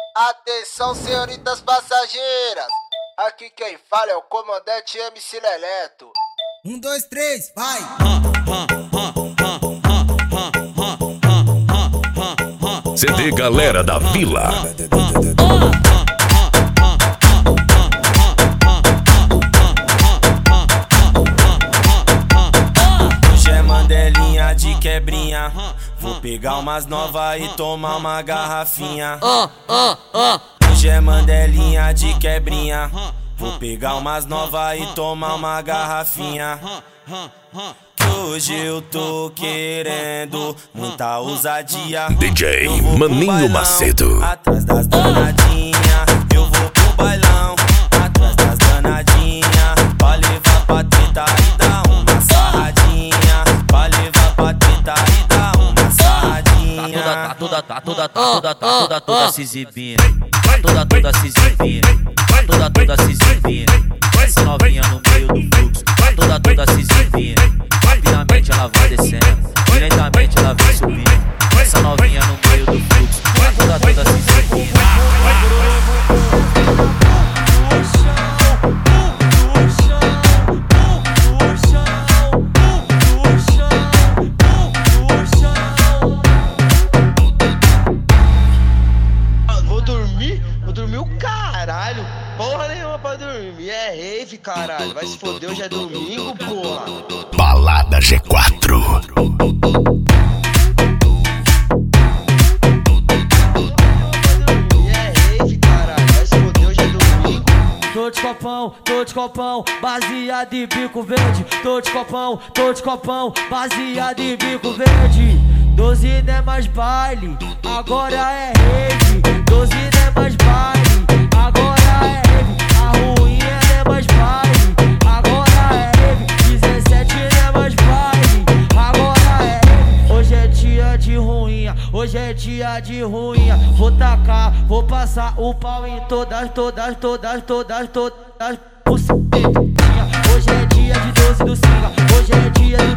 Atenção, senhoritas passageiras. Aqui quem fala é o comandante MC Leleto. 1, 2, 3, vai! CD Galera da Vila. Hoje é mandelinha de quebrinha. Vou pegar umas novas e tomar uma garrafinha. Hoje é mandelinha de quebrinha. Vou pegar umas novas e tomar uma garrafinha. Que hoje eu tô querendo muita ousadia. DJ Eu vou pro Maninho bailão, Macedo. atrás das danadinhas. Eu vou pro bailão, atrás das danadinhas. Pra levar pra teta e dar uma sarradinha. Pra levar pra teta e dar uma sarradinha. Toda se exibindo. Toda se exibindo. Toda se exibindo. Essa novinha no meio do fluxo. Toda se exibindo. Rapidamente ela vai descendo. E lentamente ela vem subindo. Essa novinha no meio do fluxo. Toda se exibindo. Vou dormir o caralho. Porra nenhuma pra dormir. É rave, caralho. Vai se foder, hoje é domingo, porra. Balada G4. É rave, caralho. Vai se foder, hoje é domingo. Tô de copão, baseado em bico verde. Tô de copão, baseado em bico verde. 12 não é mais baile, agora é rave. 12 não é mais baile, agora é rave. A ruinha não é mais baile, agora é rave. 17 não é mais baile, agora é rave. Hoje é dia de ruinha, hoje é dia de ruinha. Vou tacar, vou passar o pau em todas bucetinha. Hoje é dia de 12 do Singa, hoje é dia